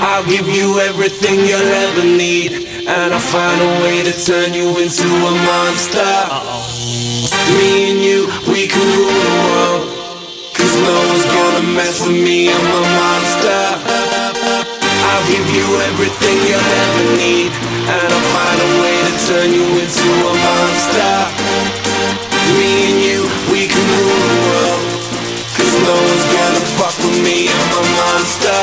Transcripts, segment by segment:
I'll give you everything you'll ever need, and I'll find a way to turn you into a monster. Me and you, we can rule the world, 'cause no one's gonna mess with me, I'm a monster. I'll give you everything you'll ever need, and I'll find a way to turn you into a monster. Me and you, we can rule the world, 'cause no one's gonna fuck with me, I'm a monster.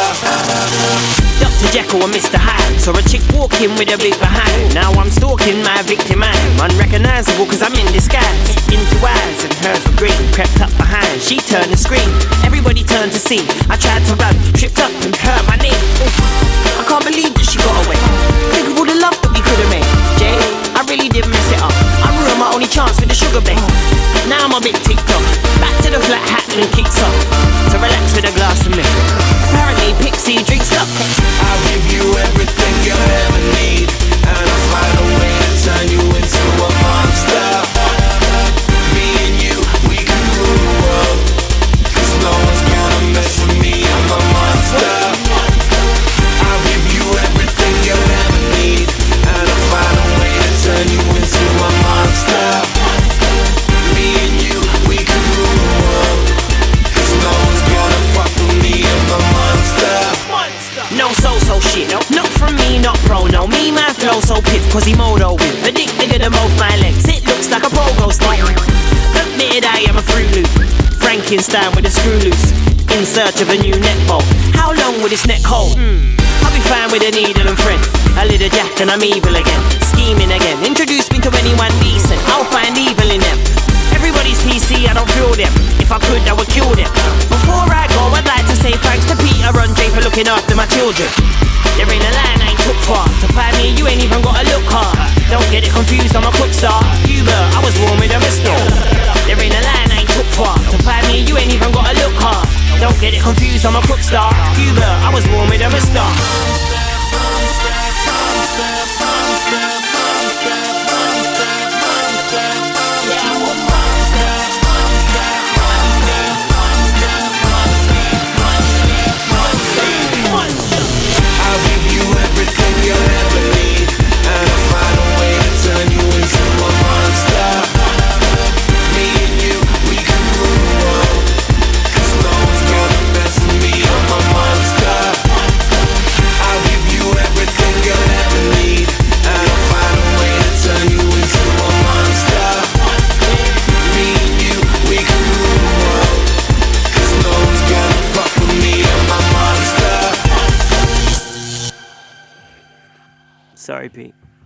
Dr. Jekyll and Mr. Hyde saw a chick walking with a big behind. Now I'm stalking my victim, I'm unrecognizable cause I'm in disguise. Into eyes and hers were green, crept up behind, she turned and screamed. Everybody turned to see, I tried to run, tripped up and hurt my knee. I can't believe that she got away. Think of all the love that we could have made. Jay, I really did mess it up. I ruined my only chance with the sugar babe. Now I'm a bit ticked off, back to the flat hat and kicks off, to relax with a glass of milk. Apparently Pixie drinks up. I'll give you everything you'll ever need, and I'll find a way to turn you into a monster. Me and you, we can rule the world, 'cause no one's gonna mess with me, I'm a monster. I'll give you everything you'll ever need, and I'll find a way to turn you into a monster. Me and you, we can rule the world, 'cause no one's gonna fuck with me, I'm a monster. No so-so shit, not from me, not pro, no. Me, my flow so piff, cause he modo with a dick bigger than both my legs. It looks like a pogo stick. Admitted I am a Fruit Loop, Frankenstein with a screw loose, in search of a new neck bolt. How long will this neck hold? I'll be fine with a needle and thread. A little jack and I'm evil again, scheming again. Introduce me to anyone decent, I'll find evil in them. Everybody's PC, I don't feel them. If I could, I would kill them. Before I go, I'd like to say thanks to Peter and Jay for looking after my children. There ain't a line I ain't took far. To find me, you ain't even gotta look hard. Don't get it confused, I'm a cook star. Uber, I was born with a restore. There ain't a line I ain't took far. To find me, you ain't even gotta look hard. Don't get it confused, I'm a cook star. Uber, I was born with a restore. I'll give you everything you'll ever need, and I'll find a way to turn you into a monster. Me and you, we can rule the world, 'cause no one's gonna mess with me, I'm a monster. I'll give you everything you'll ever need, and I'll find a way to turn you into a monster. Me and you, we can rule the world, 'cause no one's gonna fuck with me, I'm a monster. Sorry, Pete.